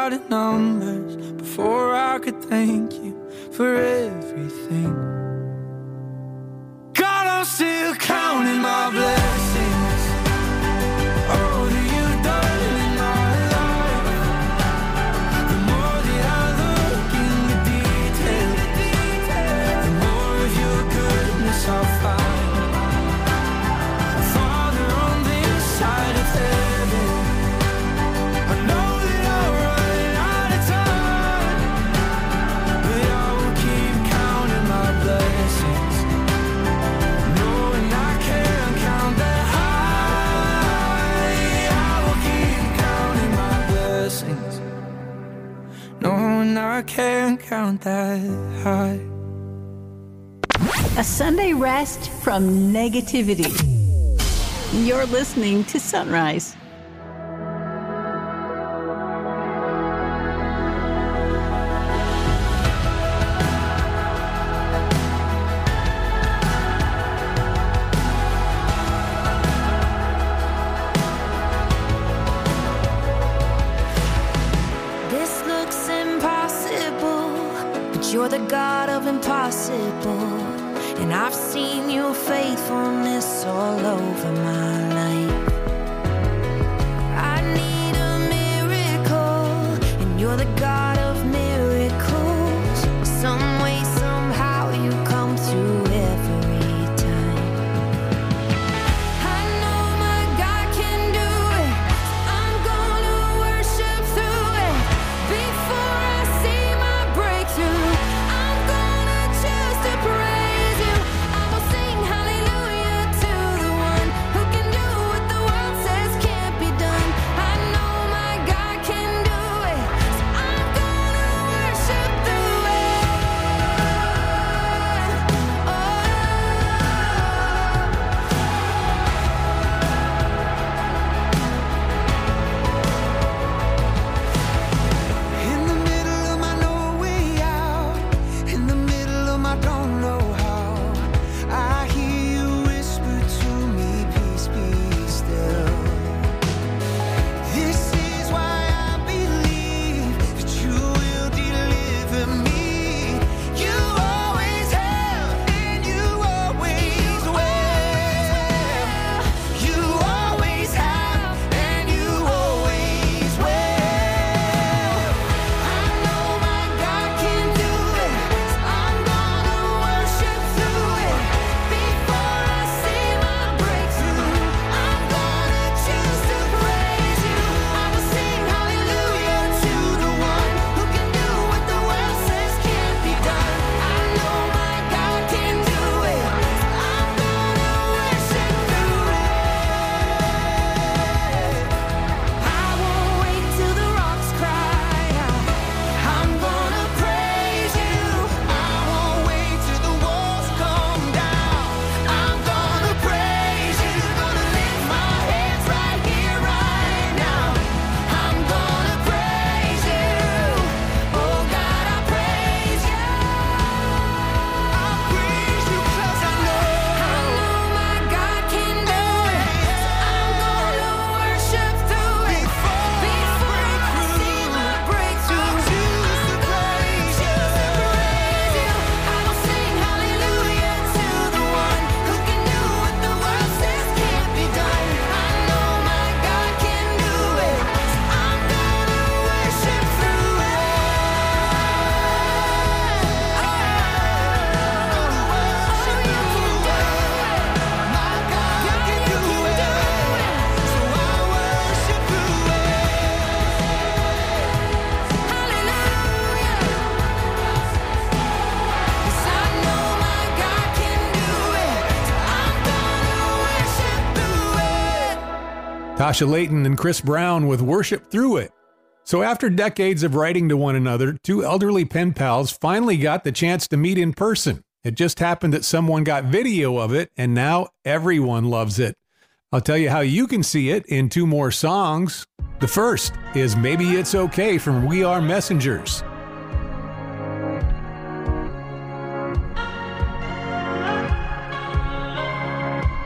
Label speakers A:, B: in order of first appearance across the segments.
A: out of numbers before I could thank you for everything. God, I'm still counting my blessings. Oh, that you've done in my life. The more that I look in the details, the more of your goodness I'll find. Father, on this side of heaven, I know that I'll run out of time, but I will keep counting my blessings, knowing I can't count that high. I will keep counting my blessings, knowing I can't count that high.
B: A Sunday rest from negativity. You're listening to Sunrise.
C: This looks impossible, but you're the God of impossible. And I've seen your faithfulness all over my life. I need a miracle, and you're the God of miracles. Some way, somehow, you come through every time. I know my God can do it, so I'm gonna worship through it. Before I see my breakthrough, I'm gonna choose to praise you. I will sing hallelujah to the one who can do what the world says can't be done. I know my God can do it, so I'm gonna worship through it.
A: In the middle of my no way out, in the middle of my don't know how, I hear you whisper to me, peace be still. This is why I believe that you will deliver me. You always have, and you always will. You always have, and you always will. I know my God can do it, so I'm gonna worship through it. Before I see my breakthrough, I'm gonna choose to praise you. I will sing hallelujah to the one who can do what the world says can't be done. I know my God can do it, so I'm gonna worship through it. I won't wait till the rocks cry out. I'm gonna praise you. I won't wait till the walls come down. I'm gonna praise you. Gonna lift my hands right here, right now. I'm gonna praise you. Oh God, I praise you. I praise you 'cause I know my God can do it. So I'm gonna worship through it. Before I see my breakthrough, I choose to praise you. I will sing hallelujah to the one who can do what the world says can't be done. I know my God can do it, so I'm gonna worship through it. Oh, you can do it. My God can do it, so I worship through it. Hallelujah. 'Cause I know my God can do it, so I'm gonna worship through it.
D: Tasha Layton and Chris Brown with Worship Through It. So after decades of writing to one another, two elderly pen pals finally got the chance to meet in person. It just happened that someone got video of it, and now everyone loves it. I'll tell you how you can see it in two more songs. The first is Maybe It's Okay from We Are Messengers.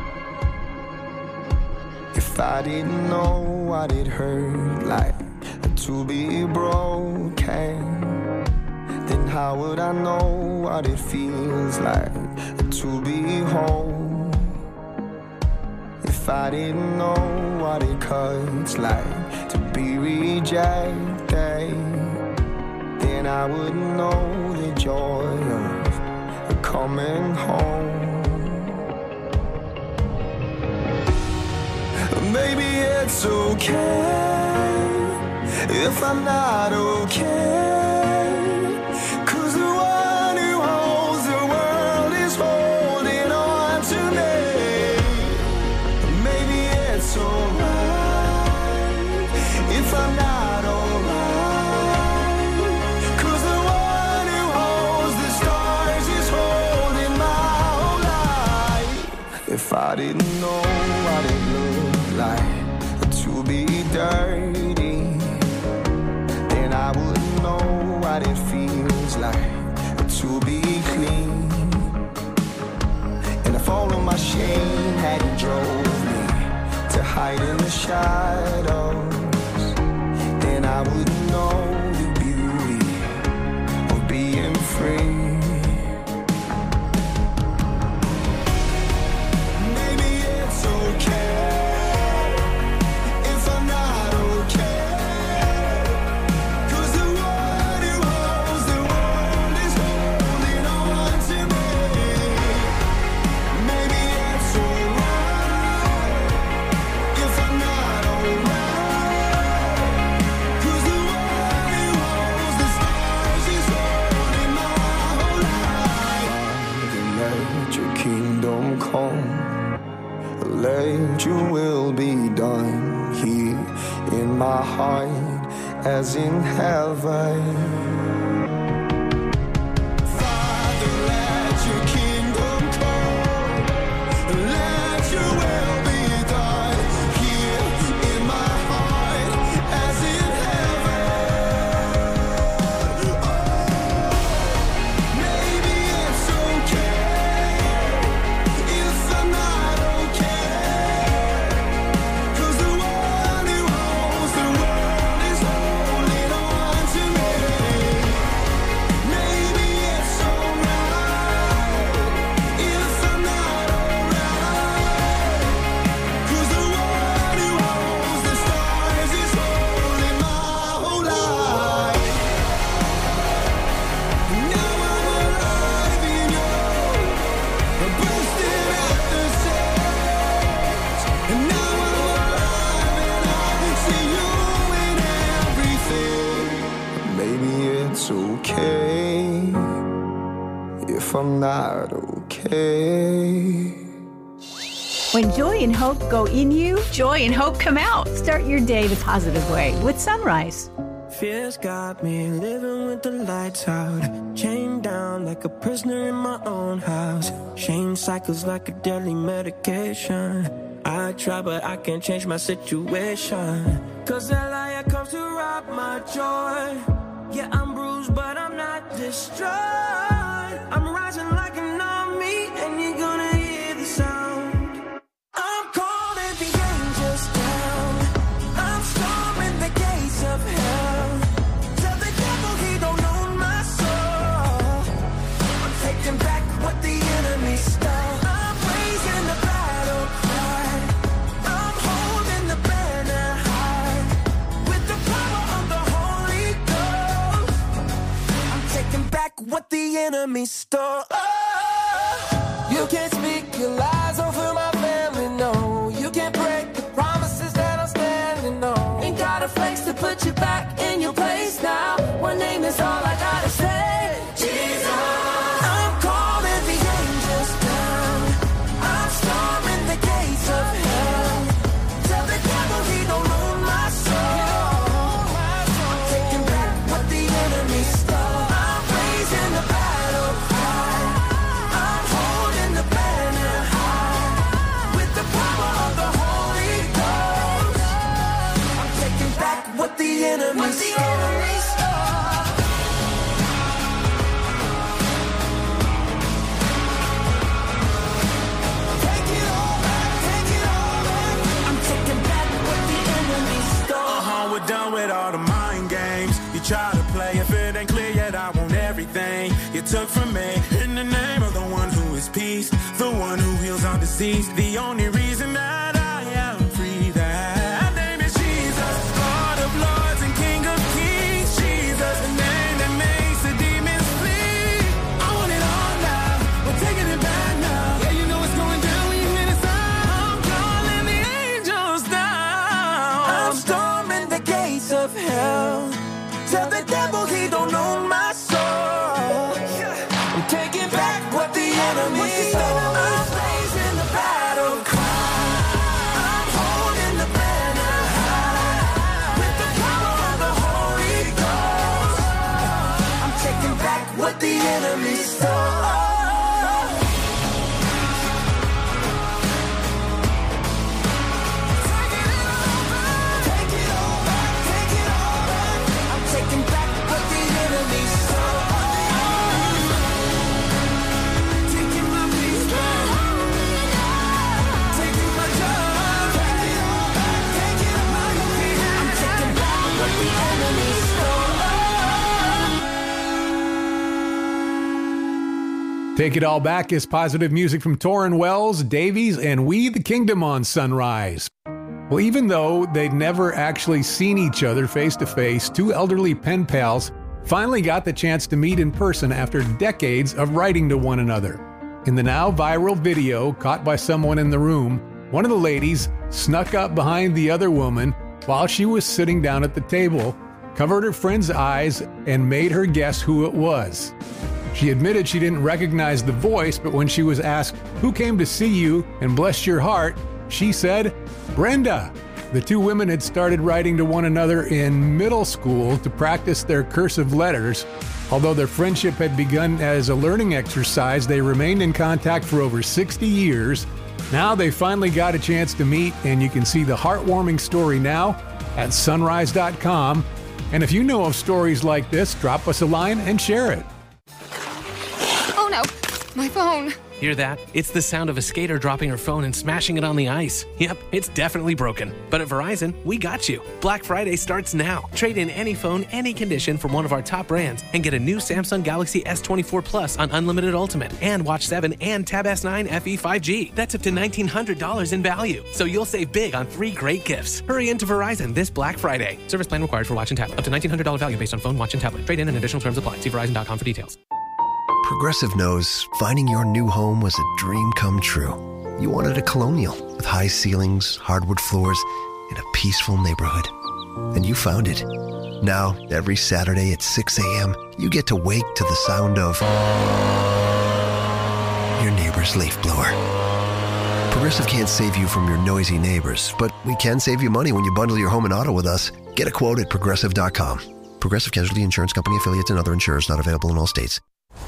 A: If I didn't know what it hurt like, I'd to be broken. Then how would I know what it feels like to be whole? If I didn't know what it cuts like to be rejected, then I wouldn't know the joy of coming home. Maybe it's okay if I'm not okay, 'cause the one who holds the world is holding on to me. Maybe it's alright if I'm not alright, 'cause the one who holds the stars is holding my whole life. If I didn't know what it looked like to be dirty, then I wouldn't know what it feels like to be clean. And if all of my shame hadn't drove me to hide in the shadows, then I wouldn't know the beauty of being free. Maybe it's okay if I'm not okay, 'cause the one who holds the world is holding on to me. Maybe it's alright if I'm not alright, 'cause the one who holds the stars is holding my whole life. Father, let your kingdom come. Let your will be done here in my heart as in heaven. Father, let your kingdom come. Let your will be done here in my heart as in heaven. Maybe it's okay if I'm not okay, 'cause the one who holds the world is holding on to me. Maybe it's alright if I'm not alright, 'cause the one who holds the stars is holding my whole life. Now I'm alive in you, bursting at the seams. And now I'm alive and I see you in everything. Maybe it's okay if I'm not okay.
B: When joy and hope go in you, joy and hope come out. Start your day the positive way with Sunrise.
E: Fears got me living with the lights out, chained down like a prisoner in my own house. Shame cycles like a deadly medication. I try but I can't change my situation, 'cause that liar comes to rob my joy. Yeah, I'm bruised but I'm not destroyed. I'm rising like an army and you're gonna hear the sound. I'm calling the angels down. I'm storming the gates of hell. Tell the devil he don't own my soul. I'm taking back what the enemy stole. I'm raising the battle cry. I'm holding the banner high. With the power of the Holy Ghost, I'm taking back what the enemy stole. Oh, you can't speak your lies over my family, no. You can't break the promises that I'm standing on. Ain't got a flex to put you back in your place now. One name is all I gotta say, Jesus. I'm calling the angels down. I'm storming the gates of hell. Tell the devil he don't own my soul. I'm taking back what the enemy stole. I'm raising the battle cry. I'm holding the banner high. With the power of the Holy Ghost, I'm taking back what the enemy
F: try to play. If it ain't clear yet, I want everything you took from me. In the name of the one who is peace, the one who heals all disease, the only reason that I am free, that name is Jesus, Lord of lords and King of kings. Jesus, the name that makes the demons flee. I want it all now, we're taking it back now. Yeah, you know it's going down when you hear the sound. I'm calling the angels down.
E: I'm storming the gates of hell. Tell the devil he don't own my soul. I'm taking back what the enemy stole. I'm blazing the battle cry. I'm holding the banner high. With the power of the Holy Ghost, I'm taking back what the enemy stole.
D: Take It All Back is positive music from Tauren Wells, Davies, and We the Kingdom on Sunrise. Well, even though they'd never actually seen each other face to face, two elderly pen pals finally got the chance to meet in person after decades of writing to one another. In the now viral video caught by someone in the room, one of the ladies snuck up behind the other woman while she was sitting down at the table, covered her friend's eyes, and made her guess who it was. She admitted she didn't recognize the voice, but when she was asked who came to see you and bless your heart, she said, Brenda. The two women had started writing to one another in middle school to practice their cursive letters. Although their friendship had begun as a learning exercise, they remained in contact for over 60 years. Now they finally got a chance to meet, and you can see the heartwarming story now at sunrise.com. And if you know of stories like this, drop us a line and share it.
G: Oh no, my phone.
H: Hear that? It's the sound of a skater dropping her phone and smashing it on the ice. Yep, it's definitely broken. But at Verizon, we got you. Black Friday starts now. Trade in any phone, any condition from one of our top brands and get a new Samsung Galaxy S24 Plus on Unlimited Ultimate and Watch 7 and Tab S9 FE 5G. That's up to $1,900 in value. So you'll save big on 3 great gifts. Hurry into Verizon this Black Friday. Service plan required for Watch and Tablet. Up to $1,900 value based on phone, watch, and tablet. Trade in and additional terms apply. See Verizon.com for details.
I: Progressive knows finding your new home was a dream come true. You wanted a Colonial with high ceilings, hardwood floors, and a peaceful neighborhood. And you found it. Now, every Saturday at 6 a.m., you get to wake to the sound of your neighbor's leaf blower. Progressive can't save you from your noisy neighbors, but we can save you money when you bundle your home and auto with us. Get a quote at Progressive.com. Progressive Casualty Insurance Company affiliates and other insurers not available in all states.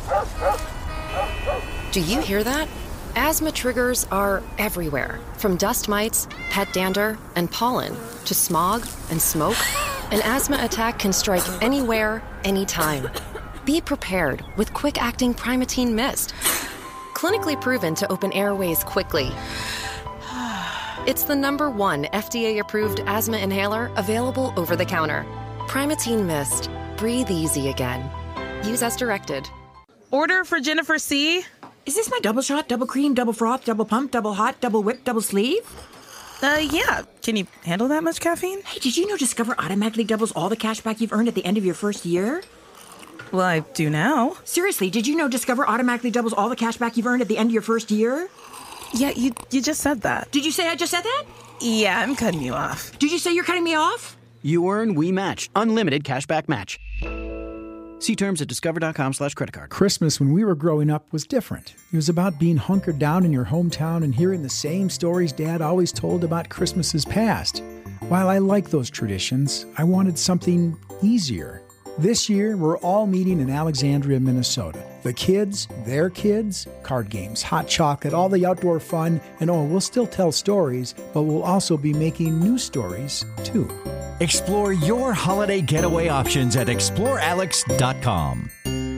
J: Do you hear that? Asthma triggers are everywhere, from dust mites, pet dander, and pollen, to smog and smoke. An asthma attack can strike anywhere, anytime. Be prepared with quick-acting Primatene Mist. Clinically proven to open airways quickly. It's the #1 FDA-approved asthma inhaler available over the counter. Primatene Mist. Breathe easy again. Use as directed.
K: Order for Jennifer C.
L: Is this my double shot, double cream, double froth, double pump, double hot, double whip, double sleeve?
K: Yeah. Can you handle that much caffeine?
L: Hey, did you know Discover automatically doubles all the cash back you've earned at the end of your first year?
K: Well, I do now.
L: Seriously, did you know Discover automatically doubles all the cash back you've earned at the end of your first year?
K: Yeah, you just said that.
L: Did you say I just said that?
K: Yeah, I'm cutting you off.
L: Did you say you're cutting me off?
M: You earn, we match. Unlimited cashback match. See terms at discover.com/creditcard.
N: Christmas when we were growing up was different. It was about being hunkered down in your hometown and hearing the same stories Dad always told about Christmases past. While I like those traditions, I wanted something easier. This year, we're all meeting in Alexandria, Minnesota. The kids, their kids, card games, hot chocolate, all the outdoor fun, and we'll still tell stories, but we'll also be making new stories, too.
O: Explore your holiday getaway options at explorealex.com.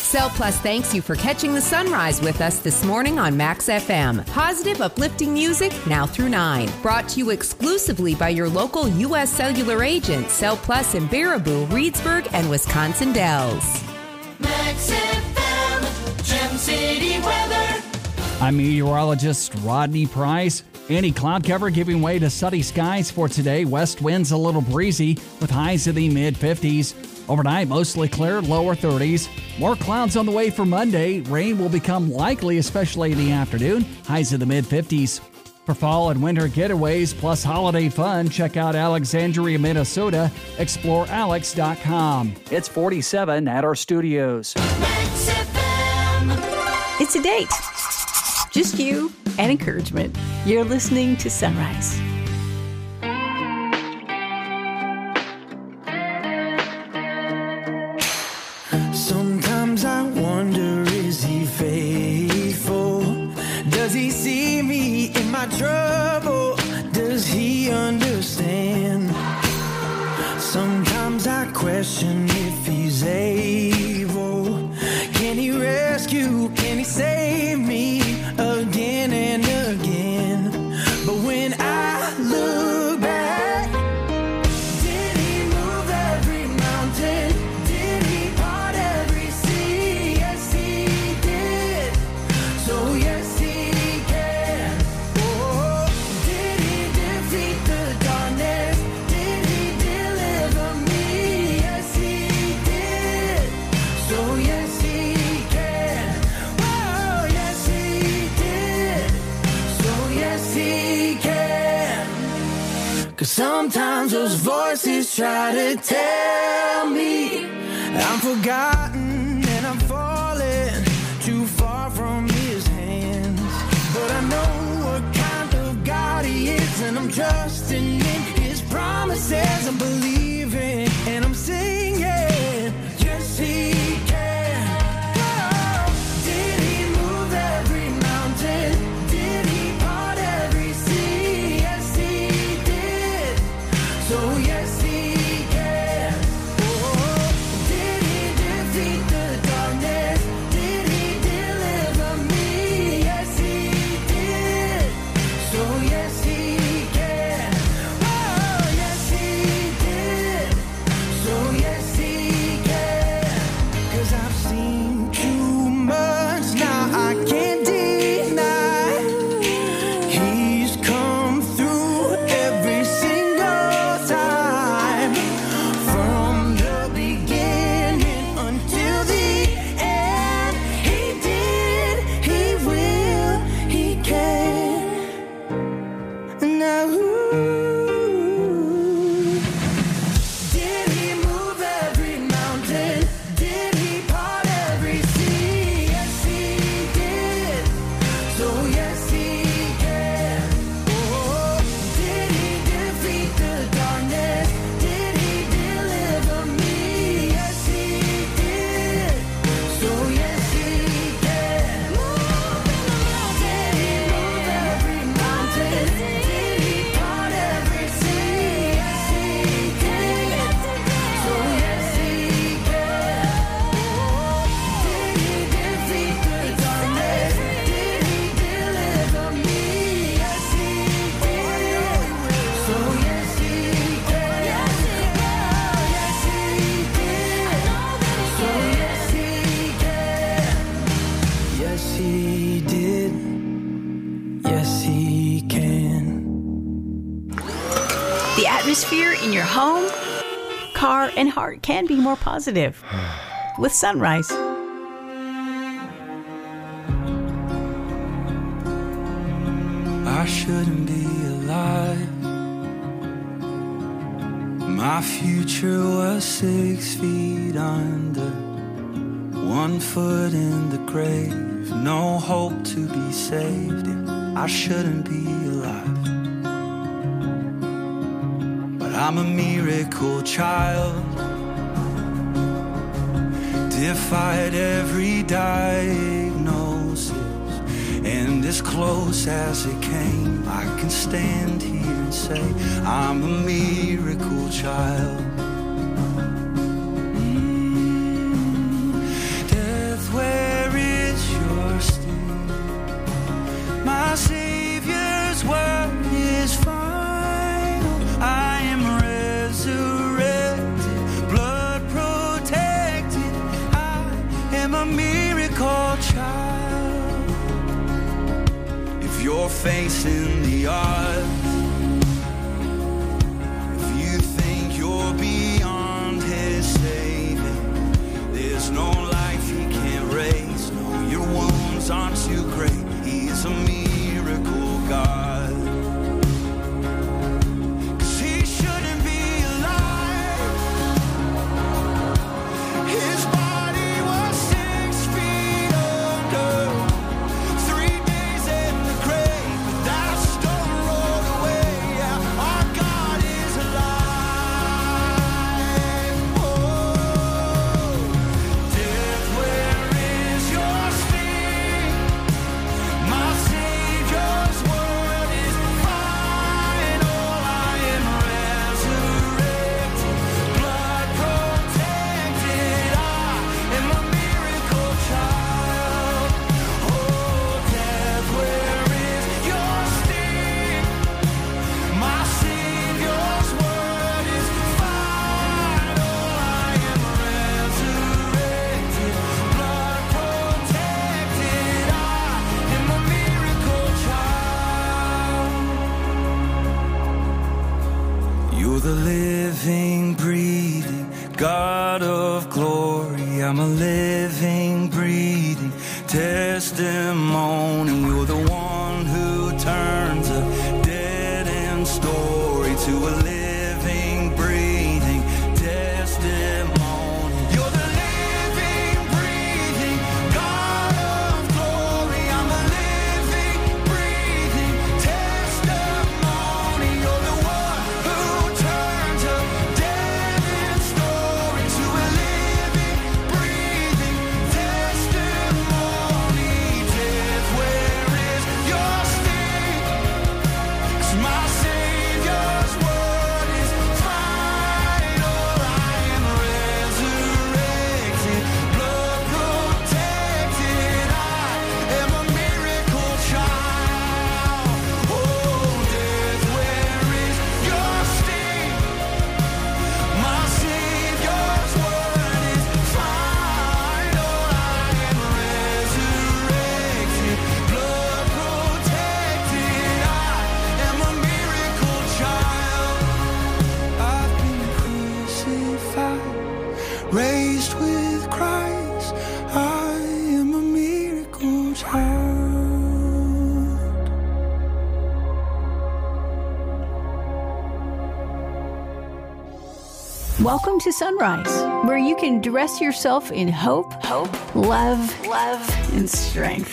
O: Cell Plus thanks you for catching the sunrise with us this morning on Max FM. Positive, uplifting music now through 9. Brought to you exclusively by your local U.S. Cellular agent, Cell Plus in Baraboo, Reedsburg, and Wisconsin Dells.
A: Max FM, Gem City weather.
P: I'm meteorologist Rodney Price. Any cloud cover giving way to sunny skies for today. West winds a little breezy with highs in the mid-50s. Overnight, mostly clear, lower 30s. More clouds on the way for Monday. Rain will become likely, especially in the afternoon. Highs in the mid-50s. For fall and winter getaways plus holiday fun, check out Alexandria, Minnesota. ExploreAlex.com.
M: It's 47 at our studios.
B: It's a date. Just you and encouragement. You're listening to Sunrise.
E: Sometimes I wonder, is he faithful? Does he see me in my trouble? Does he understand? Sometimes I question if he's able. Can he rescue? Can he save me again and again? But when I look back, did he move every mountain? Did he part every sea? Yes, he did. So yes, he can. Oh, did he defeat the darkness? Did he deliver me? Yes, he did. So yes, he can. Oh, yes, he did. So yes, he can. 'Cause sometimes those voices try to tell me I'm forgotten and I'm falling too far from his hands. But I know what kind of God he is, and I'm trusting in his promises. I'm believing and I'm singing, yes, he can. Oh, did he move every mountain? Did he part every sea? Yes, he did. So yes, he can. Oh, did he defeat the darkness? Did he deliver me? Yes, he did. So yes, he can. Oh, yes, he did. So yes, he can. 'Cause I've seen too much now, I can't deny. He's come through every single time. From the beginning until the end. He did, he will, he can. Now, did he move every mountain? Did he part every sea? Yes, he did. So yes, he can. Oh, did he defeat the darkness? Did he deliver me? Yes, he did. So yes, he can. Did he move every mountain? Did he part every sea? Yes, he did. So yes, he can. Did he defeat the darkness? Did he deliver me? Yes, he did. So yes, he can. Yes, he did. So yes, he can. Yes, he did. Yes, he can.
B: The atmosphere in your home, car, and heart can be more positive with Sunrise.
F: I shouldn't be alive. My future was 6 feet under, 1 foot in the grave, no hope to be saved. I shouldn't be alive. But I'm a miracle child, defied every diagnosis, and as close as it came, I can stand here and say I'm a miracle child. Death
A: facing the odds. If you think you're beyond his saving, there's no life he can't raise. No, your wounds aren't too great. He's a miracle God. The living, breathing God of glory. I'm a living, breathing testimony. You're the one who turns a dead end story to a living, breathing testimony. You're the living, breathing God of glory. I'm a living, breathing testimony. You're the one who turns a dead end story to a living, breathing testimony. Death, where is your sting? 'Cause my Savior's word is final. I am resurrected, blood protected. I am a miracle child. Oh, death, where is your sting? My Savior's word is final. I am resurrected, blood protected. I am a miracle child. I've been crucified, raised with Christ. I am a miracle child.
B: Welcome to Sunrise, where you can dress yourself in hope, love, and strength.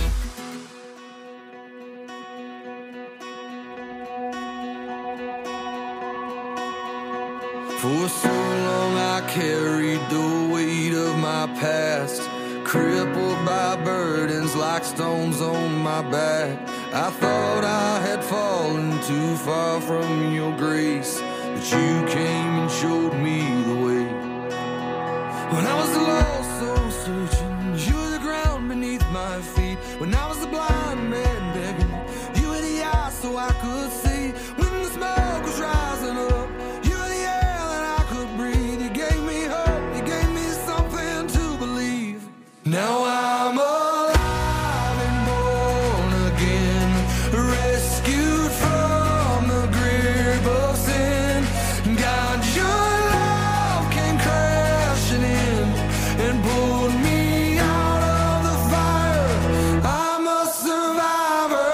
A: For so long I carried the weight of my past, crippled by burdens like stones on my back. I thought I had fallen too far from your grace, but you came and showed me the way. When I was lost, so searching, you were the ground beneath my feet. When I was a blind man begging, you were the eyes so I could see. When the smoke was rising up, you were the air that I could breathe. You gave me hope, you gave me something to believe. Now I'm alive and born again, rescued from the grip of sin. God, your love came crashing in and pulled me out of the fire. I'm a survivor.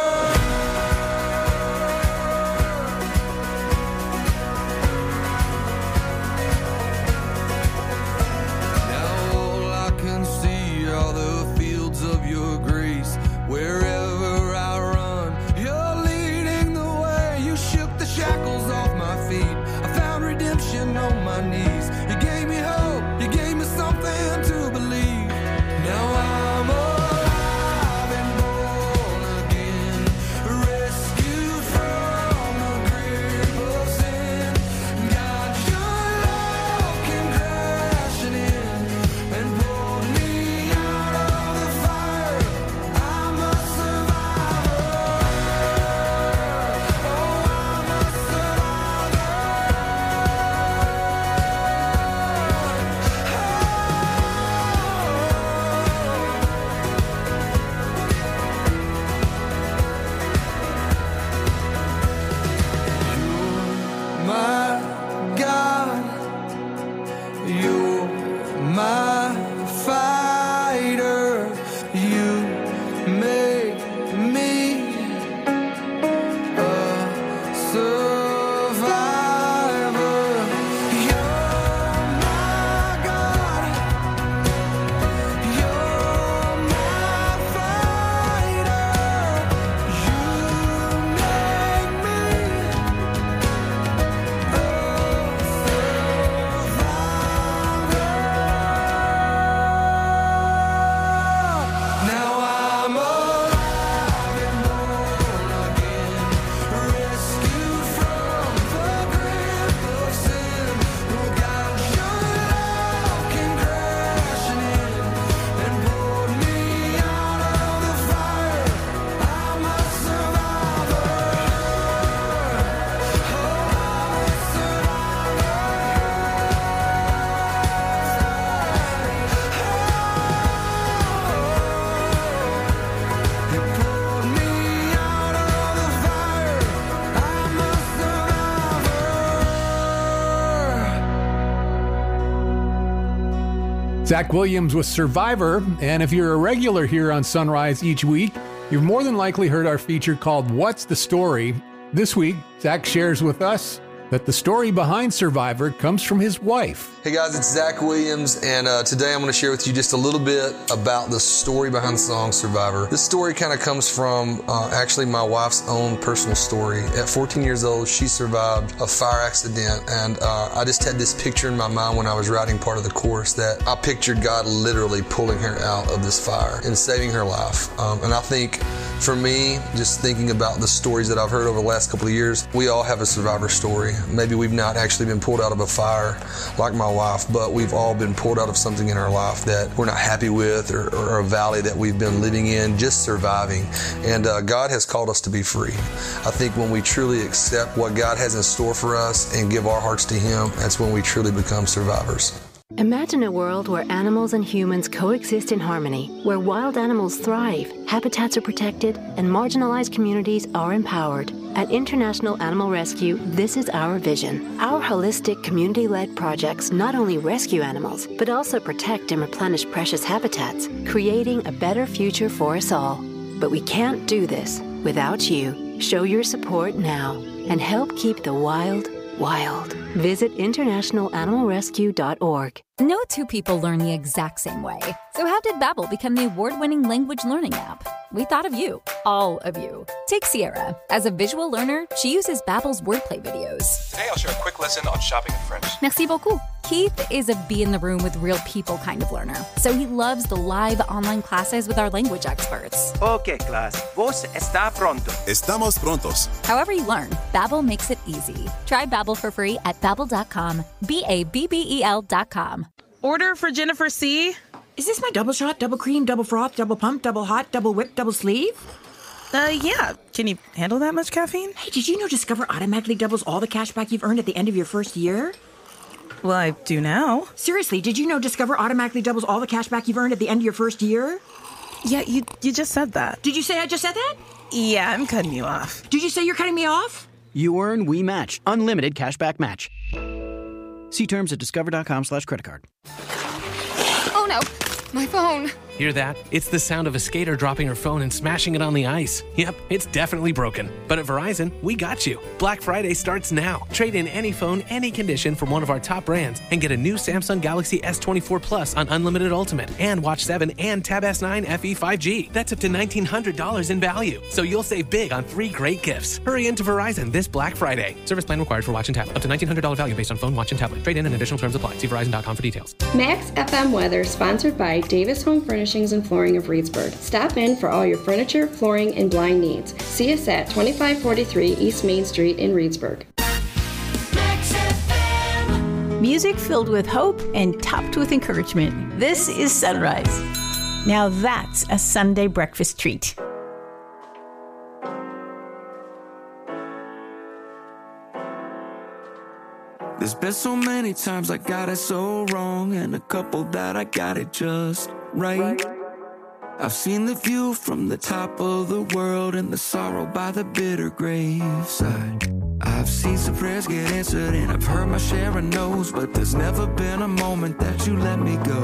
A: Now all I can see are the fields of your grace. Wherever I run, you're leading the way. You shook the shackles off my feet. I found redemption on my knees. You gave me hope, you gave me something to believe. Now I'm alive and born again, rescued from the grip of sin. God, your love came crashing in and pulled me out of the fire. I'm a survivor. Oh, I'm a survivor.
D: Zach Williams with Survivor, and if you're a regular here on Sunrise each week, you've more than likely heard our feature called What's the Story? This week, Zach shares with us that the story behind Survivor comes from his wife.
Q: Hey guys, it's Zach Williams, and today I'm going to share with you just a little bit about the story behind the song Survivor. This story kind of comes from actually my wife's own personal story. At 14 years old, she survived a fire accident, and I just had this picture in my mind when I was writing part of the chorus that I pictured God literally pulling her out of this fire and saving her life. And I think for me, just thinking about the stories that I've heard over the last couple of years, we all have a survivor story. Maybe we've not actually been pulled out of a fire like my wife, but we've all been pulled out of something in our life that we're not happy with, or a valley that we've been living in, just surviving. And God has called us to be free. I think when we truly accept what God has in store for us and give our hearts to Him, that's when we truly become survivors.
R: Imagine a world where animals and humans coexist in harmony, where wild animals thrive, habitats are protected, and marginalized communities are empowered. At International Animal Rescue, this is our vision. Our holistic, community-led projects not only rescue animals, but also protect and replenish precious habitats, creating a better future for us all. But we can't do this without you. Show your support now and help keep the wild, wild. Visit internationalanimalrescue.org.
S: No two people learn the exact same way. So how did Babbel become the award-winning language learning app? We thought of you, all of you. Take Sierra. As a visual learner, she uses Babbel's wordplay videos.
T: Today I'll share a quick lesson on shopping in French.
S: Merci beaucoup. Keith is a be in the room with real people kind of learner, so he loves the live online classes with our language experts.
U: Okay, class. Vos está pronto.
T: Estamos prontos.
S: However you learn, Babbel makes it easy. Try Babbel for free at Babbel.com. Babbel.com.
K: Order for Jennifer C.
L: Is this my double shot, double cream, double froth, double pump, double hot, double whip, double sleeve?
K: Yeah. Can you handle that much caffeine?
L: Hey, did you know Discover automatically doubles all the cash back you've earned at the end of your first year?
K: Well, I do now.
L: Seriously, did you know Discover automatically doubles all the cash back you've earned at the end of your first year?
K: Yeah, you just said that.
L: Did you say I just said that?
K: Yeah, I'm cutting you off.
L: Did you say you're cutting me off?
M: You earn, we match. Unlimited cashback match. See terms at discover.com/creditcard.
G: Oh no, my phone.
H: Hear that? It's the sound of a skater dropping her phone and smashing it on the ice. Yep, it's definitely broken. But at Verizon, we got you. Black Friday starts now. Trade in any phone, any condition from one of our top brands and get a new Samsung Galaxy S24 Plus on Unlimited Ultimate and Watch 7 and Tab S9 FE 5G. That's up to $1,900 in value. So you'll save big on 3 great gifts. Hurry into Verizon this Black Friday. Service plan required for Watch and Tab. Up to $1,900 value based on phone, watch, and tablet. Trade in and additional terms apply. See Verizon.com for details.
V: Max FM weather sponsored by Davis Home Furnishings and Flooring of Reedsburg. Stop in for all your furniture, flooring, and blind needs. See us at 2543 East Main Street in Reedsburg.
B: Music filled with hope and topped with encouragement. This is Sunrise. Now that's a Sunday breakfast treat.
E: There's been so many times I got it so wrong, and a couple that I got it just right. I've seen the view from the top of the world and the sorrow by the bitter graveside. I've seen some prayers get answered and I've heard my share of no's, but there's never been a moment that you let me go.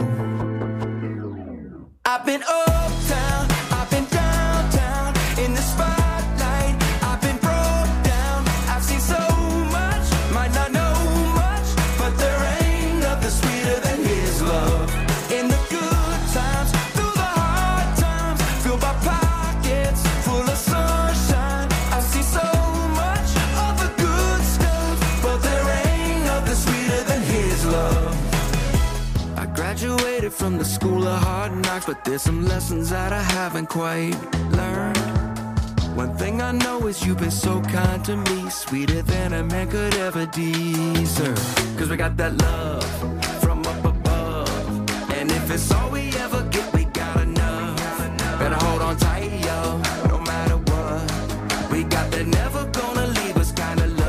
E: I've been uptown, I've been downtown, in the spotlight, I've been broke down. I've seen so much, might not know much, but there ain't nothing sweeter than His love. In the good times, through the hard times, filled by pockets full of sunshine. I've seen so much of the good stuff, but there ain't nothing sweeter than His love. I graduated from the school of hard knocks, but there's some lessons that I haven't quite learned. One thing I know is you've been so kind to me, sweeter than a man could ever deserve. Cause we got that love from up above, and if it's all we ever get, we got enough. Better hold on tight, yo, no matter what. We got that never gonna leave us kind of love.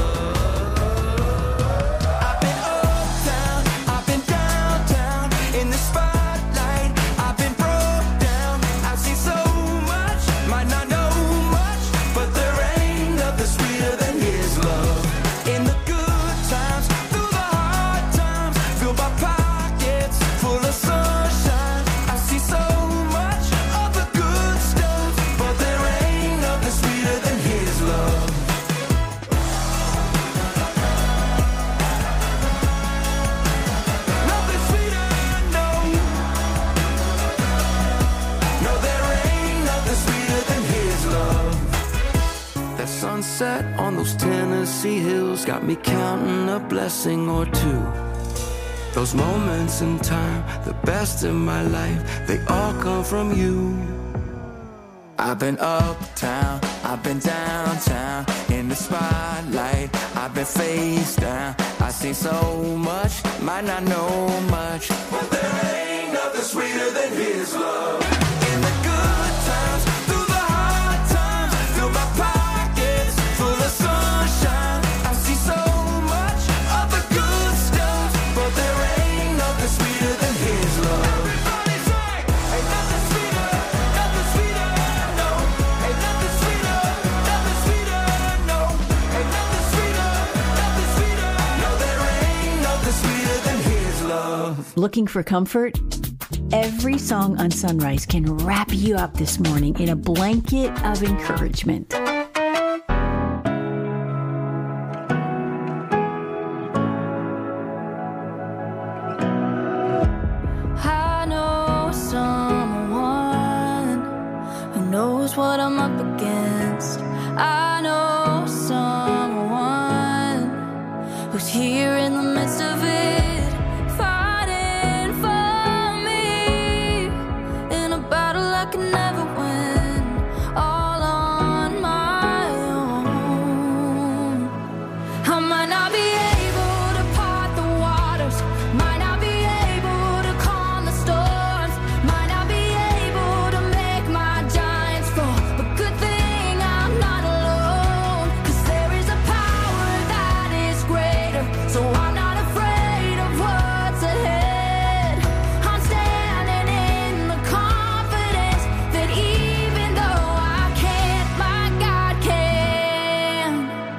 E: I've been uptown, I've been downtown, in the spotlight, I've been broke down. I've seen so much, might not know much, but there ain't nothing sweeter than His love. In the good times, through the hard times, filled by pockets full of sun. sunset on those Tennessee hills got me counting a blessing or two. Those moments in time, the best in my life, they all come from you. I've been uptown, I've been downtown, in the spotlight, I've been face down. I see so much, might not know much, but there ain't nothing sweeter than his love. In the good times, through the hard times, fill my pockets full of sunshine. I see so much of the good stuff, but there ain't nothing sweeter than his love. Everybody sing! Ain't nothing sweeter, nothing sweeter, no. Ain't nothing sweeter, nothing sweeter, no. Ain't nothing sweeter, nothing sweeter, no. There ain't nothing sweeter than his love.
B: Looking for comfort? Every song on Sunrise can wrap you up this morning in a blanket of encouragement.
C: I know someone who knows what I'm up against. I know someone who's here in the midst of it, fighting for me in a battle I can never win, all on my own. I might not be able to part the waters, might not be able to calm the storms, might not be able to make my giants fall, but good thing I'm not alone, 'cause there is a power that is greater, so I'm not afraid of what's ahead. I'm standing in the confidence that even though I can't, my God can.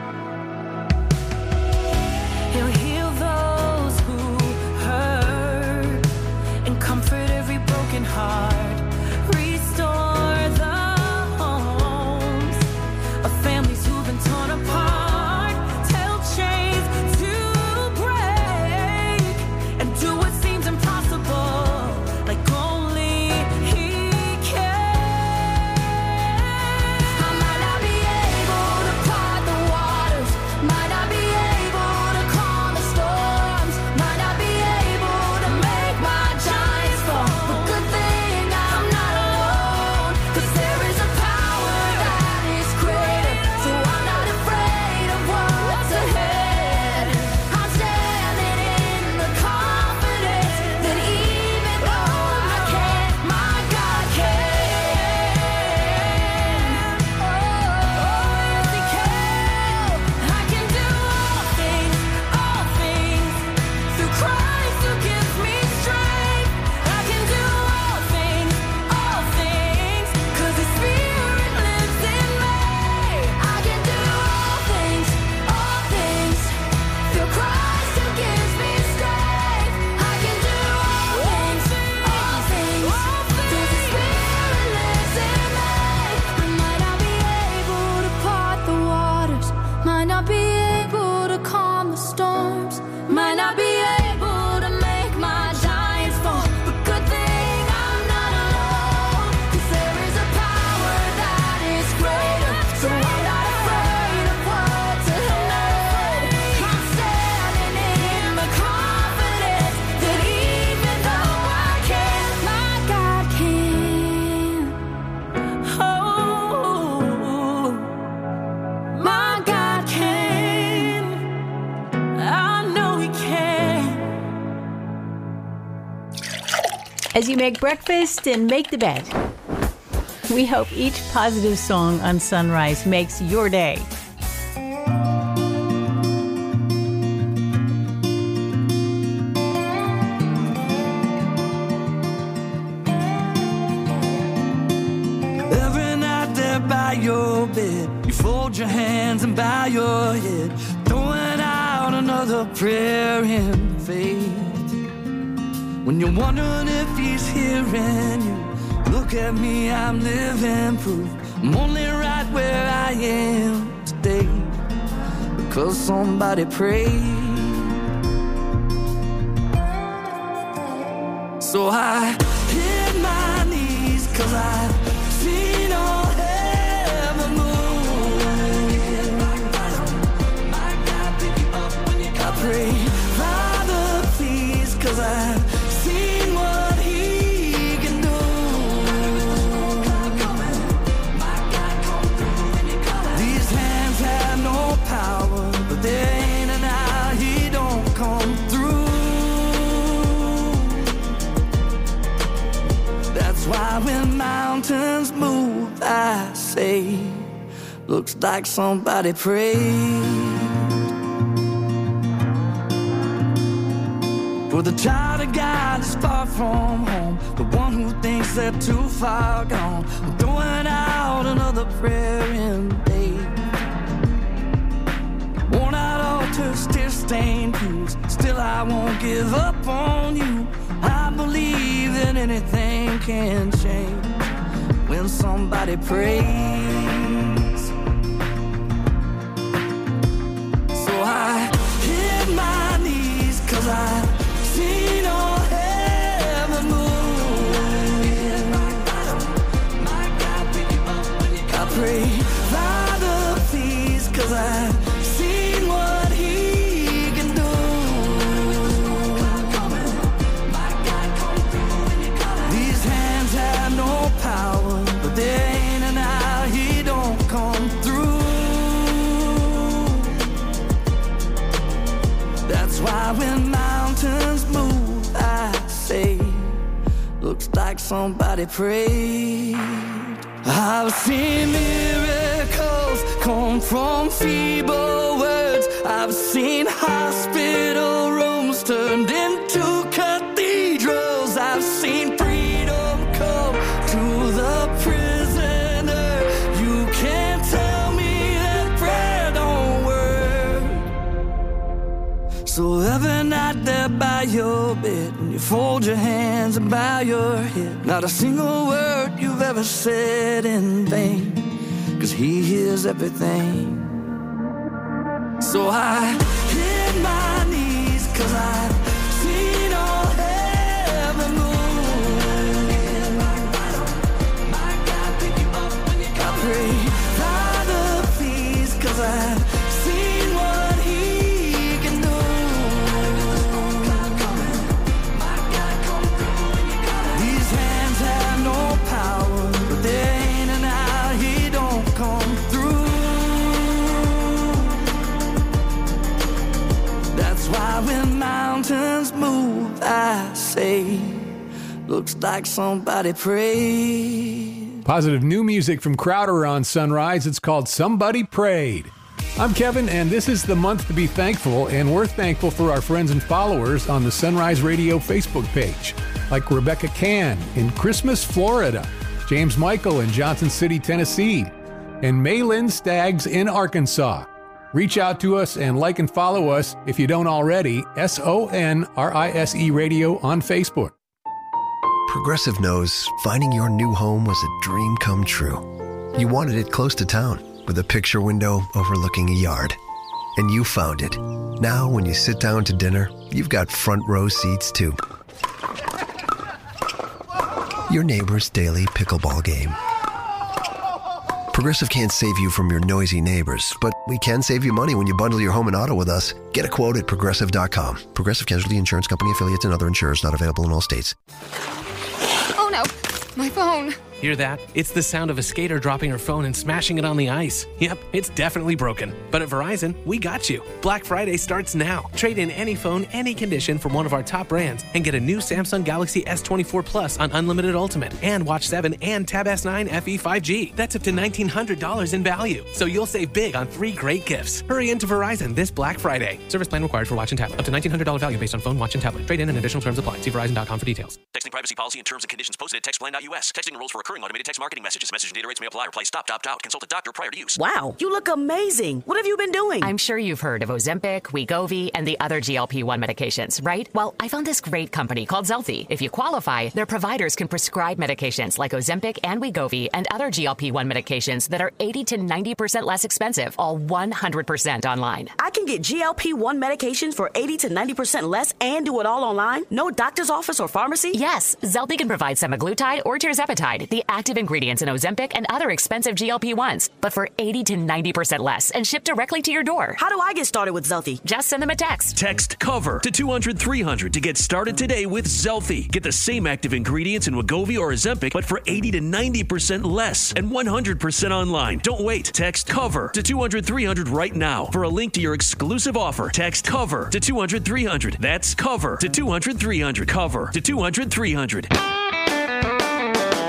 C: He'll heal those who hurt and comfort every broken heart, restore the homes of families who've been torn apart, tell chains to break and do what seems impossible, like only He can. I might not be able to part the waters, might not be able to calm the storms, might not be able to make my giants fall, but good thing I'm not alone, 'cause there is a power that is greater, so I'm not afraid of what's ahead. I'm standing in the confidence that even though I can't, my God can. Oh, yes, He can. I can do all things through Christ who gives me strength. I can do all things 'cause His Spirit lives in me. I can do all things through Christ who gives me strength. I can do all things through His Spirit lives in me. I might not be able to part the waters, might not be able to calm the storms, might not be able to make my giants fall, but good thing I'm not alone, 'cause there is a power that is greater, so I'm not afraid of what's ahead. I'm standing in the confidence that even though I can't, my God can. Oh, my God can. I know He can.
B: As you make breakfast and make the bed, we hope each positive song on Sunrise makes your day.
E: Every night there by your bed, you fold your hands and bow your head, throwing out another prayer in faith. When you're wondering if He's hearing you, look at me, I'm living proof. I'm only right where I am today because somebody prayed. So I hit my knees 'cause I've seen all heaven move. mountains move, I say, looks like somebody prayed. For the child of God is far from home, the one who thinks they're too far gone. I'm throwing out another prayer in day. Worn out altars, tear-stained pews, still I won't give up on you. I believe that anything can change when somebody prays. So I hit my knees 'cause I seen all heaven moving. I pray, Father, please, 'cause I've seen what He can do. These hands have no power, but there ain't an hour He don't come through. That's why when mountains move, I say, looks like somebody prayed. I've seen miracles come from feeble words. I've seen hospital rooms turned into cathedrals. I've seen freedom come to the prisoner. You can't tell me that prayer don't work. So every night there by your bed, when you fold your hands and bow your head, not a single word you've ever said in vain, 'cause He hears everything. So I hit my knees 'cause I've seen all heaven moving. I pray, Father, please, 'cause I've seen what He can do. These hands have no power, but there ain't an hour He don't come through. That's why when mountains move, I say, looks like somebody prayed.
D: Positive new music from Crowder on Sunrise. It's called Somebody Prayed. I'm Kevin, and this is the month to be thankful, and we're thankful for our friends and followers on the Sunrise Radio Facebook page, like Rebecca Can in Christmas, Florida, James Michael in Johnson City, Tennessee, and Maylin Staggs in Arkansas. Reach out to us and like and follow us if you don't already, SONRISE Radio on Facebook.
I: Progressive knows finding your new home was a dream come true. You wanted it close to town, with a picture window overlooking a yard. And you found it. Now, when you sit down to dinner, you've got front row seats too. Your neighbor's daily pickleball game. Progressive can't save you from your noisy neighbors, but we can save you money when you bundle your home and auto with us. Get a quote at Progressive.com. Progressive Casualty Insurance Company, affiliates, and other insurers not available in all states.
G: Oh no, my phone.
H: Hear that? It's the sound of a skater dropping her phone and smashing it on the ice. Yep, it's definitely broken. But at Verizon, we got you. Black Friday starts now. Trade in any phone, any condition from one of our top brands and get a new Samsung Galaxy S24 Plus on Unlimited Ultimate and Watch 7 and Tab S9 FE 5G. That's up to $1,900 in value. So you'll save big on 3 great gifts. Hurry into Verizon this Black Friday. Service plan required for Watch and Tablet. Up to $1,900 value based on phone, watch, and tablet. Trade in and additional terms apply. See Verizon.com for details.
J: Texting privacy policy and terms and conditions posted at textplan.us. Texting rules for recurring automated text marketing messages. Message and data rates may apply. Reply stop, opt out. Consult a doctor prior to use.
L: Wow, you look amazing. What have you been doing?
W: I'm sure you've heard of Ozempic, Wegovy, and the other GLP-1 medications, right? Well, I found this great company called Zelfie. If you qualify, their providers can prescribe medications like Ozempic and Wegovy and other GLP-1 medications that are 80 to 90% less expensive, all 100% online.
L: I can get GLP-1 medications for 80 to 90% less and do it all online? No doctor's office or pharmacy?
W: Yes, Zelfie can provide semaglutide or tirzepatide, the active ingredients in Ozempic and other expensive GLP-1s, but for 80 to 90% less and shipped directly to your door.
L: How do I get started with Zelfie?
W: Just send them a text.
X: Text COVER to 200-300 to get started today with Zelfie. Get the same active ingredients in Wegovy or Ozempic, but for 80 to 90% less and 100% online. Don't wait. Text COVER to 200-300 right now for a link to your exclusive offer. Text COVER to 200-300. That's COVER to 200-300. COVER to 200-300.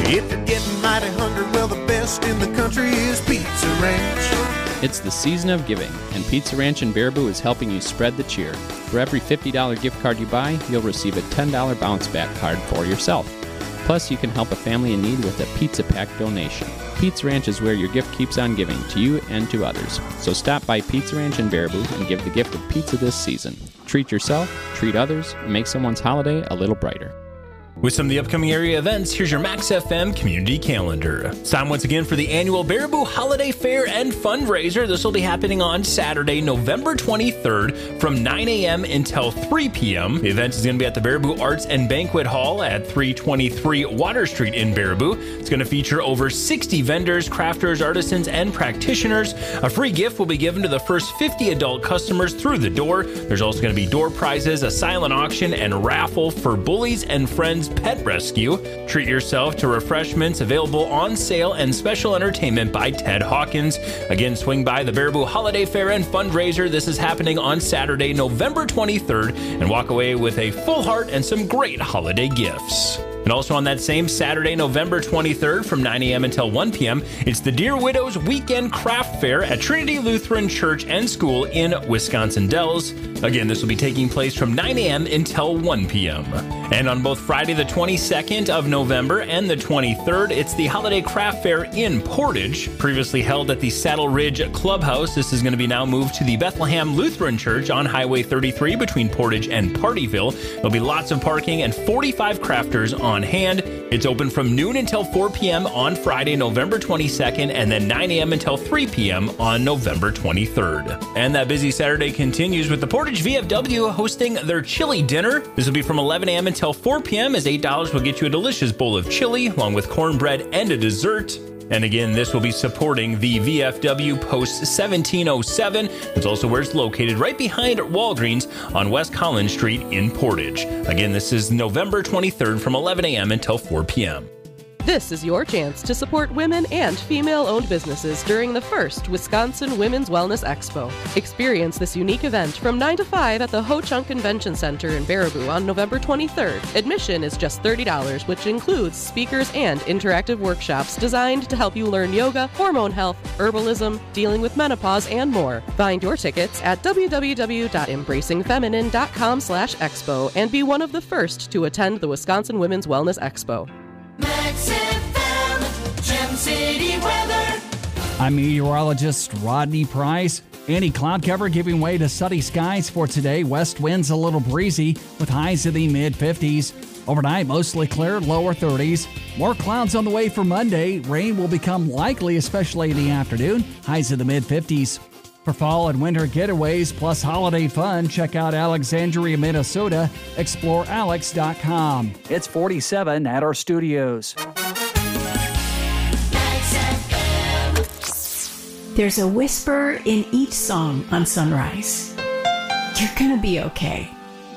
F: If you're getting mighty hungry, well, the best in the country is Pizza Ranch.
N: It's the season of giving, and Pizza Ranch in Baraboo is helping you spread the cheer. For every $50 gift card you buy, you'll receive a $10 bounce back card for yourself. Plus, you can help a family in need with a pizza pack donation. Pizza Ranch is where your gift keeps on giving, to you and to others. So stop by Pizza Ranch in Baraboo and give the gift of pizza this season. Treat yourself, treat others, and make someone's holiday a little brighter.
O: With some of the upcoming area events, here's your Max FM community calendar. It's time once again for the annual Baraboo Holiday Fair and Fundraiser. This will be happening on Saturday, November 23rd from 9 a.m. until 3 p.m. The event is going to be at the Baraboo Arts and Banquet Hall at 323 Water Street in Baraboo. It's going to feature over 60 vendors, crafters, artisans, and practitioners. A free gift will be given to the first 50 adult customers through the door. There's also going to be door prizes, a silent auction, and raffle for Bullies and Friends Pet Rescue. Treat yourself to refreshments available on sale and special entertainment by Ted Hawkins. Again, swing by the Baraboo Holiday Fair and Fundraiser. This is happening on Saturday, November 23rd, and walk away with a full heart and some great holiday gifts. And also on that same Saturday, November 23rd from 9 a.m. until 1 p.m., it's the Dear Widows Weekend Craft Fair at Trinity Lutheran Church and School in Wisconsin Dells. Again, this will be taking place from 9 a.m. until 1 p.m. And on both Friday the 22nd of November and the 23rd, it's the Holiday Craft Fair in Portage, previously held at the Saddle Ridge Clubhouse. This is going to be now moved to the Bethlehem Lutheran Church on Highway 33 between Portage and Partyville. There'll be lots of parking and 45 crafters on hand. It's open from noon until 4 p.m. on Friday, November 22nd, and then 9 a.m. until 3 p.m. on November 23rd. And that busy Saturday continues with the Portage VFW hosting their chili dinner. This will be from 11 a.m. until 4 p.m. as $8 will get you a delicious bowl of chili along with cornbread and a dessert. And again, this will be supporting the VFW Post 1707. It's also where it's located, right behind Walgreens on West Collins Street in Portage. Again, this is November 23rd from 11 a.m. until 4 p.m.
P: This is your chance to support women and female-owned businesses during the first Wisconsin Women's Wellness Expo. Experience this unique event from 9 to 5 at the Ho Chunk Convention Center in Baraboo on November 23rd. Admission is just $30, which includes speakers and interactive workshops designed to help you learn yoga, hormone health, herbalism, dealing with menopause, and more. Find your tickets at www.embracingfeminine.com/expo and be one of the first to attend the Wisconsin Women's Wellness Expo.
C: Max FM, Gem City weather.
Y: I'm meteorologist Rodney Price. Anti-cloud cover giving way to sunny skies for today. West winds a little breezy with highs in the mid-50s. Overnight, mostly clear, lower 30s. More clouds on the way for Monday. Rain will become likely, especially in the afternoon. Highs in the mid-50s. For fall and winter getaways plus holiday fun, check out Alexandria, Minnesota. ExploreAlex.com. It's 47 at our studios.
B: There's a whisper in each song on Sunrise. You're gonna be okay.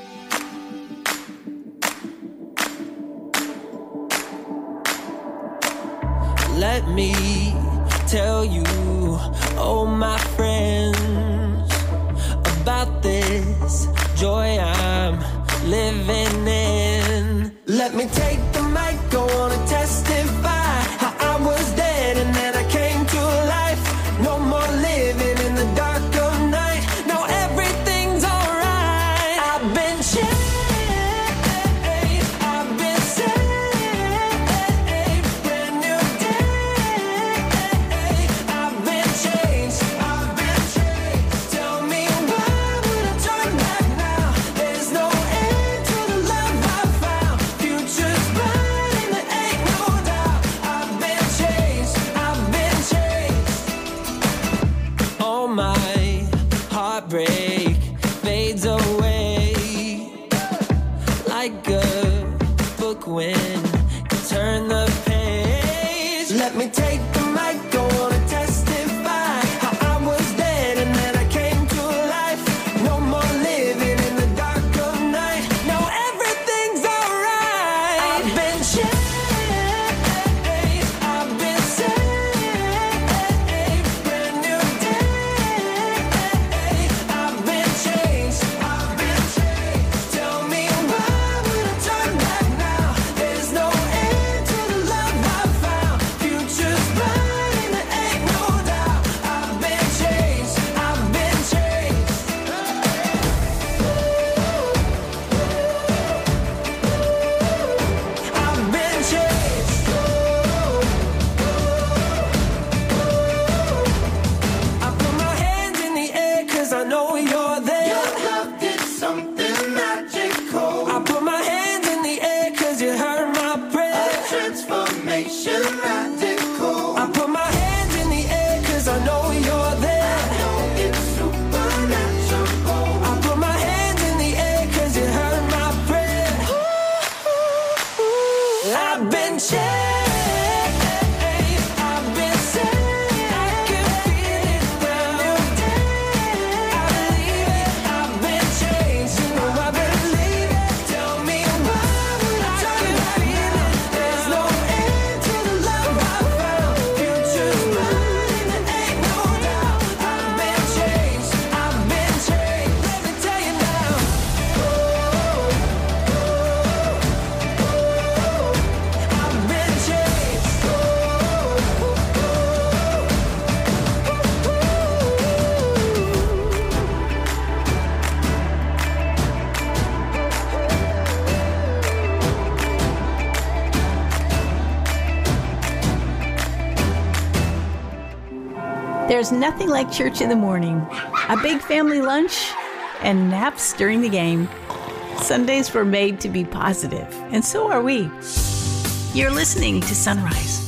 E: Let me tell you, oh my friends, about this joy I'm living in. Let me take the mic, go on and testify how I was dead and then I came to life. No more living in the dark of night. No, everything's alright. I've been changed. I've been saved. Brand new day. I've been changed. I've been changed. Tell me why would I turn back now? There's no end to the love I found. Future's bright in the AM.
B: There's nothing like church in the morning, a big family lunch, and naps during the game. Sundays were made to be positive, and so are we. You're listening to Sunrise.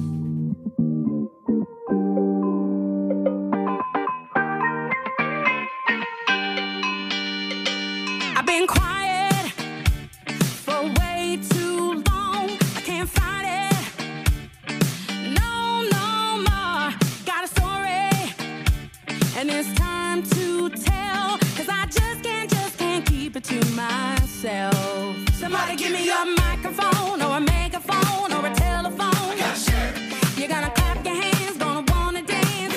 C: I've been quiet for way too long. I can't fight it. No more. Got a story, and it's time to tell. 'Cause I just can't keep it to myself. Somebody give me a microphone or a megaphone or a telephone. You're gonna clap your hands, gonna wanna dance.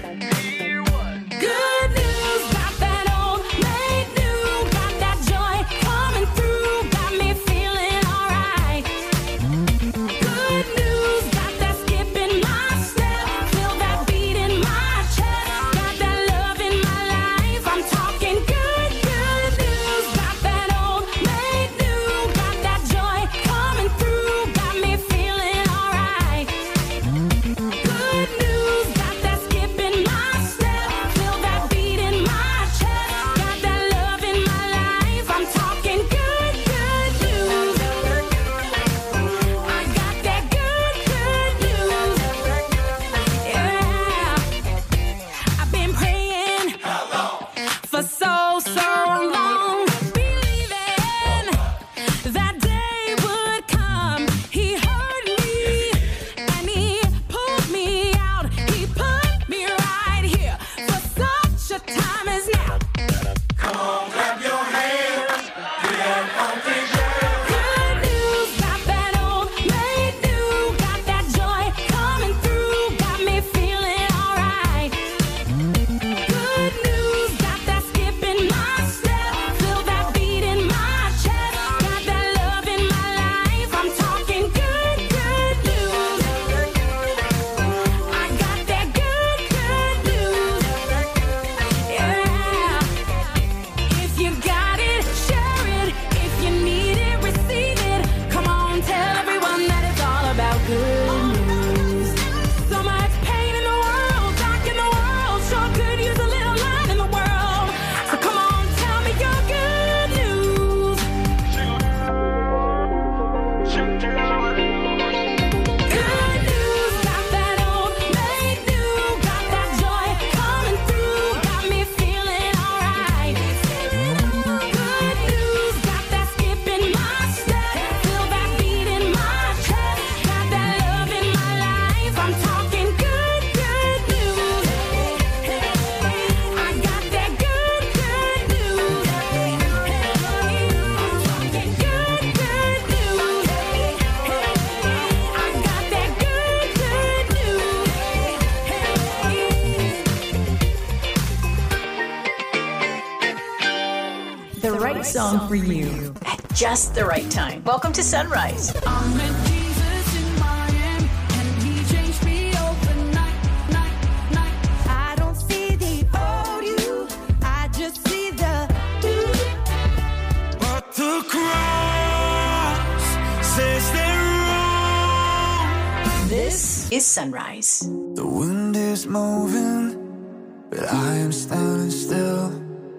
C: Good news, got that old made new, got that joy coming through, got me feeling alright. Good news, got that skip in my step, feel that beat in my chest, got that love in my life. I'm talking good news, got that old made new, got that joy coming through, got me feeling alright. Good news, got that skip in my step, feel that beat in my chest, got that love in my life. I'm talking good news. I got that good news. Yeah. I've been praying for so long, believing that day would come. He heard me and he pulled me out. He put me right here for such a time as now. Come on, clap your hands. Good news, got that old made new, got that joy coming through, got me feeling alright. Good news, got that skip in my step, feel that beat in my chest, got that love in my life. I'm talking good news. I got that good news. Yeah. If you got it, share it. If you need it, receive it. Come on, tell everyone that it's all about good news. So much pain in the world, dark in the world, sure could use a little light in the world. So come on, tell me your good news. Good news, got that old made new, got that joy coming through, got me feeling alright. Good news, got that skip in my step, feel that beat in my chest, got that love in my life. I'm talking good news. I got that good news. I'm talking good news. I got that good news.
B: The right song for you at just the right time. Welcome to Sunrise.
C: I met Jesus in Miami, and he changed me overnight. I don't see the old you, I just see the you.
E: But the cross says they're wrong.
B: This is Sunrise.
E: The wind is moving, but I am standing still.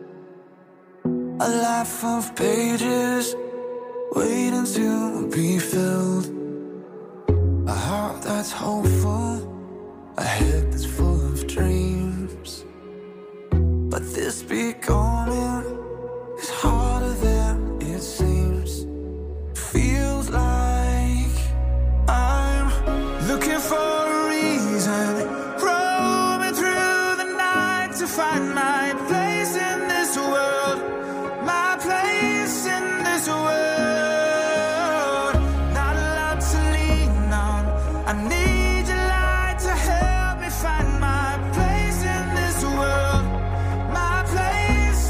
E: A life of pages waiting to be filled. A heart that's hopeful, a head that's full of dreams. But this becoming is harder than it seems. Feels like I'm looking for a reason, roaming through the night to find my place in this world. My place in this world. Not a lot to lean on. I need your light to help me find my place in this world. My place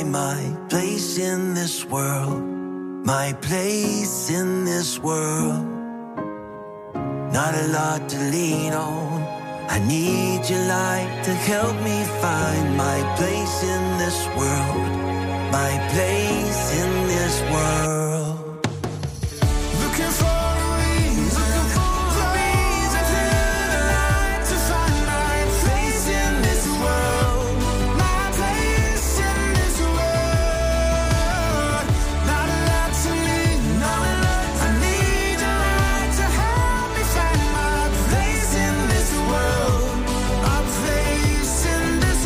E: find my place in this world, my place in this world. Not a lot to lean on, I need your light to help me find my place in this world, my place in this world. Looking for a reason to find my place in this world, my place in this world. Not a lot to lean on, I need your light to help me find my place in this world, my place in this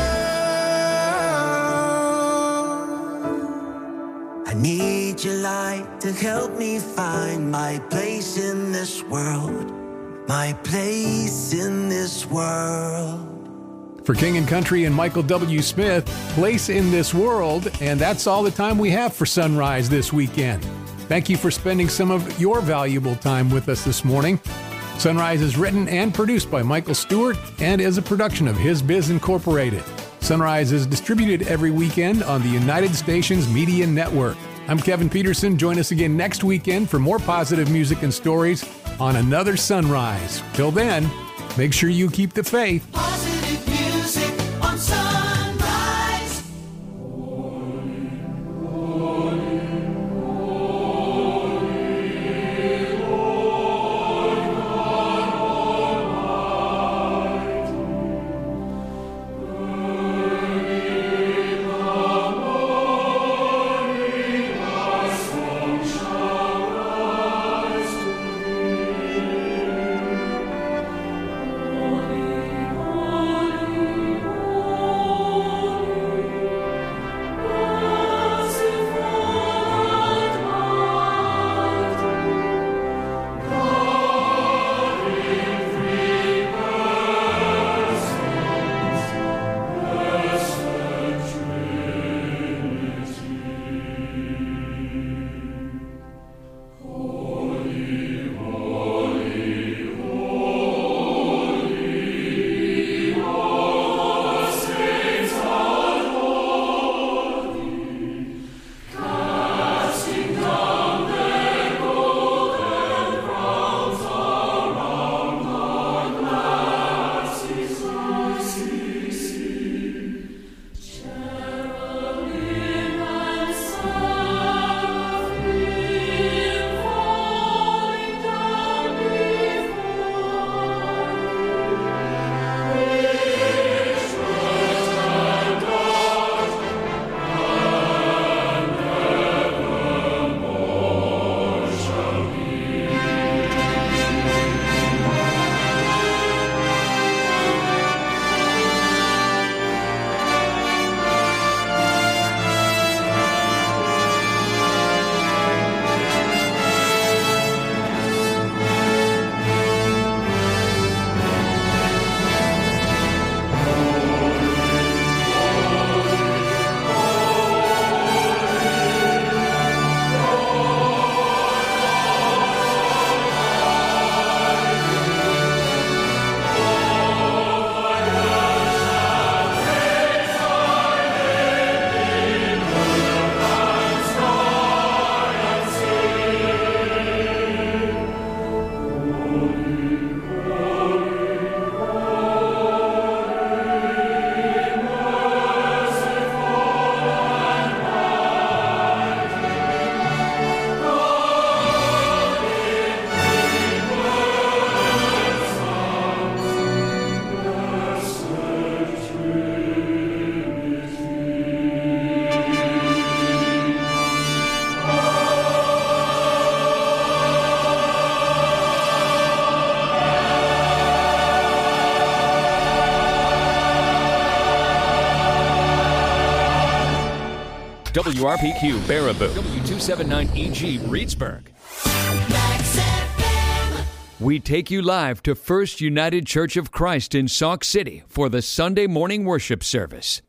E: world. I need your light to help me find my place in this world, my place in this world.
D: For King and Country and Michael W. Smith, Place in This World, and that's all the time we have for Sunrise this weekend. Thank you for spending some of your valuable time with us this morning. Sunrise is written and produced by Michael Stewart and is a production of His Biz Incorporated. Sunrise is distributed every weekend on the United Stations Media Network. I'm Kevin Peterson. Join us again next weekend for more positive music and stories on another Sunrise. Till then, make sure you keep the faith.
C: Positive music on Sunrise.
A: WRPQ Baraboo, W279EG Reedsburg. We take you live to First United Church of Christ in Sauk City for the Sunday morning worship service.